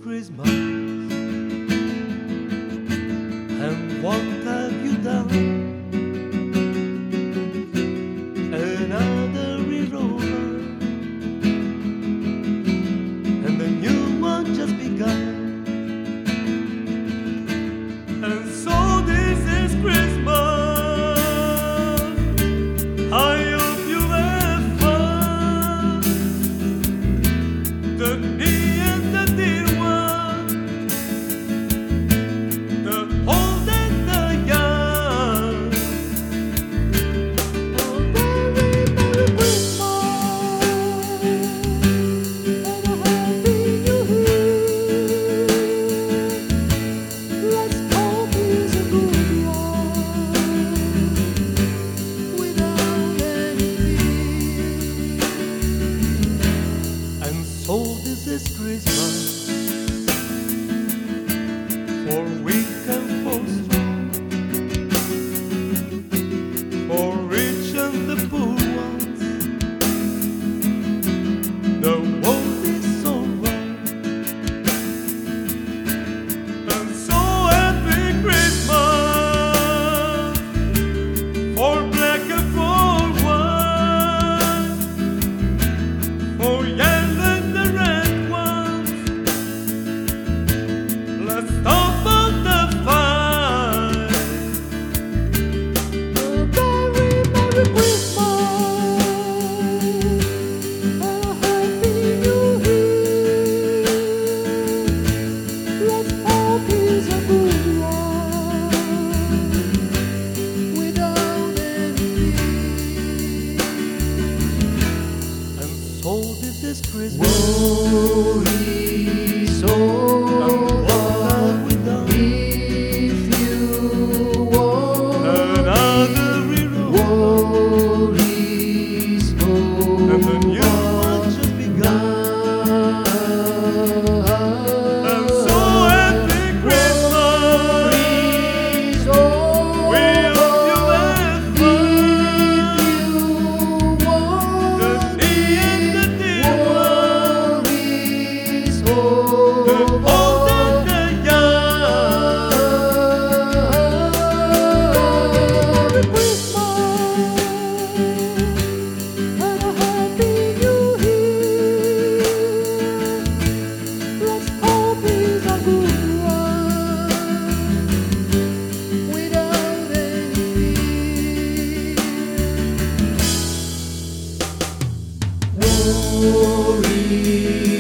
Christmas, and what have you done? Another year over, and the new one just begun. And so this is Christmas. I hope you have fun. The me and the dear one, the old and the young. Oh, Merry, Merry Christmas, and a Happy New Year. Let's hope it's a good one, without any fear. And so this is Christmas, for weak and for strong, for rich and the poor ones. The world is so wrong. And so happy Christmas, for black and for white, for yellow and the red ones. Let's stop all the fight. A Merry, Merry Christmas, and a Happy New Year. Let's hope it's a good one, without any fear. And so this is Christmas. Worries And over what have we done? if you want. Another year over, Worries and the new over one just begun. And now. so happy Christmas. Worries We hope you over have if fun. you The want. me and the dear one, Worries the old over and the young. Merry Christmas, and a Happy New Year. Let's hope it's a good one, without any fear. Worries